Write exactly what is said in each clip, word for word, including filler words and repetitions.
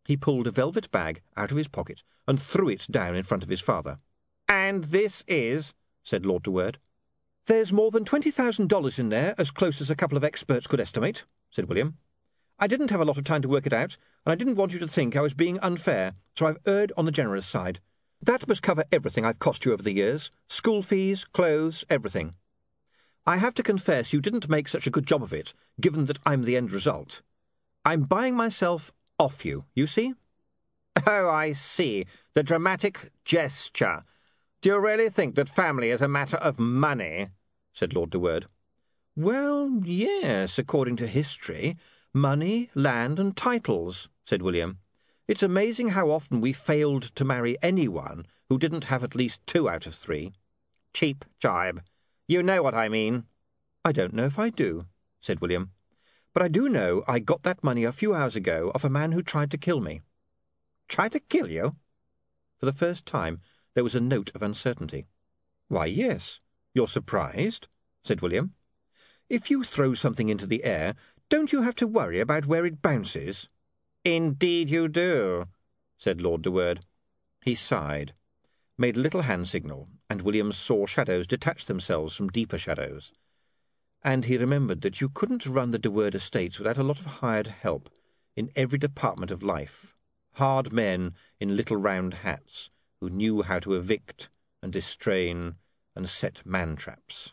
He pulled a velvet bag out of his pocket and threw it down in front of his father. "And this is—" said Lord de Word. "There's more than twenty thousand dollars in there, as close as a couple of experts could estimate," said William. "I didn't have a lot of time to work it out, and I didn't want you to think I was being unfair, so I've erred on the generous side. That must cover everything I've cost you over the years. School fees, clothes, everything. I have to confess you didn't make such a good job of it, given that I'm the end result. I'm buying myself off you, you see?" "Oh, I see. The dramatic gesture. Do you really think that family is a matter of money?" said Lord de Word. "Well, yes, according to history. Money, land, and titles," said William. "It's amazing how often we failed to marry anyone who didn't have at least two out of three." "Cheap jibe. You know what I mean." "I don't know if I do," said William. "But I do know I got that money a few hours ago off a man who tried to kill me." "Tried to kill you?" For the first time there was a note of uncertainty. "Why, yes. You're surprised?" said William. "If you throw something into the air, don't you have to worry about where it bounces?" "Indeed you do," said Lord de Word. He sighed, made a little hand signal, and William saw shadows detach themselves from deeper shadows. And he remembered that you couldn't run the de Word estates without a lot of hired help in every department of life, hard men in little round hats who knew how to evict and distrain and set man-traps.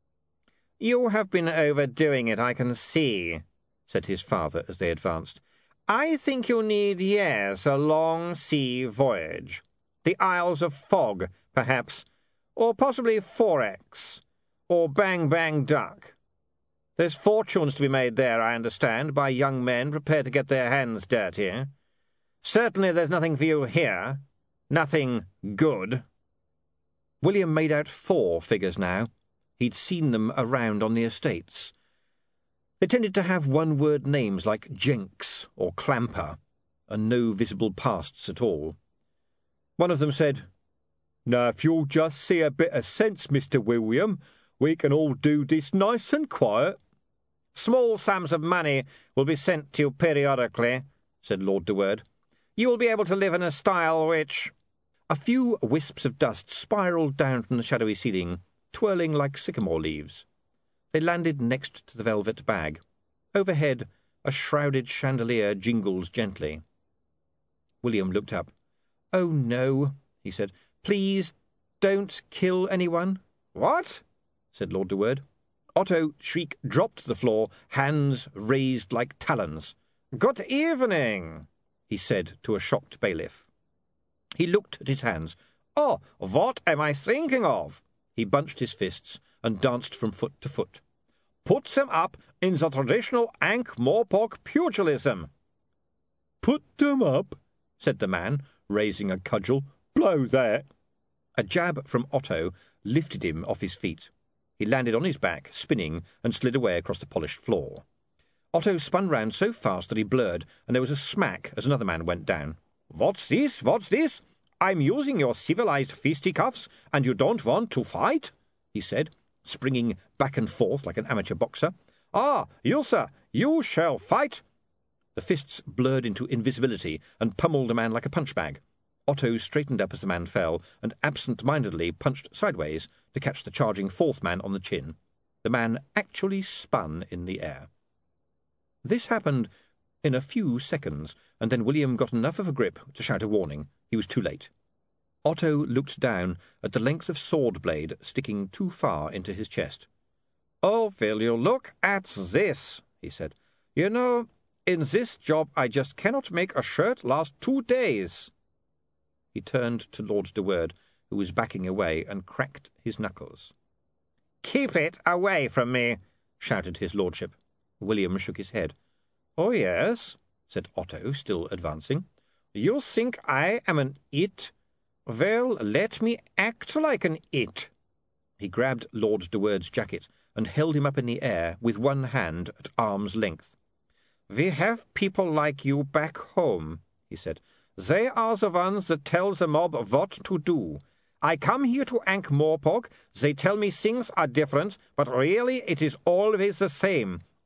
"You have been overdoing it, I can see," said his father as they advanced. "I think you need, yes, a long sea voyage. The Isles of Fog, perhaps, or possibly Forex, or Bang Bang Duck. There's fortunes to be made there, I understand, by young men prepared to get their hands dirty. Certainly there's nothing for you here. Nothing good." William made out four figures now. He'd seen them around on the estates. They tended to have one-word names like Jenks or Clamper, and no visible pasts at all. One of them said, "Now, if you'll just see a bit of sense, Mister William, we can all do this nice and quiet." "Small sums of money will be sent to you periodically," said Lord de Word. "You will be able to live in a style which—" A few wisps of dust spiralled down from the shadowy ceiling, twirling like sycamore leaves. They landed next to the velvet bag. Overhead, a shrouded chandelier jingled gently. William looked up. "Oh, no," he said. "Please don't kill anyone." "What?" said Lord de Word. Otto Shriek dropped to the floor, hands raised like talons. "Good evening," he said to a shocked bailiff. He looked at his hands. "Oh, what am I thinking of?" He bunched his fists and danced from foot to foot. "Put them up in the traditional Ankh-Morpork pugilism." "Put them up," said the man, raising a cudgel. "Blow that." A jab from Otto lifted him off his feet. He landed on his back, spinning, and slid away across the polished floor. Otto spun round so fast that he blurred, and there was a smack as another man went down. "What's this? What's this? I'm using your civilized fisticuffs, and you don't want to fight?" he said, springing back and forth like an amateur boxer. "Ah, you, sir, you shall fight." The fists blurred into invisibility and pummeled a man like a punch-bag. Otto straightened up as the man fell, and absent-mindedly punched sideways to catch the charging fourth man on the chin. The man actually spun in the air. This happened in a few seconds, and then William got enough of a grip to shout a warning. He was too late. Otto looked down at the length of sword blade sticking too far into his chest. "Oh, will you look at this?" he said. "You know, in this job I just cannot make a shirt last two days." He turned to Lord de Word, who was backing away, and cracked his knuckles. "Keep it away from me," shouted his lordship. William shook his head. "Oh, yes," said Otto, still advancing. "You think I am an it? Well, let me act like an it." He grabbed Lord de Word's jacket and held him up in the air with one hand at arm's length. "We have people like you back home," he said. "They are the ones that tell the mob what to do. I come here to Ankh-Morpork, they tell me things are different, but really it is always the same.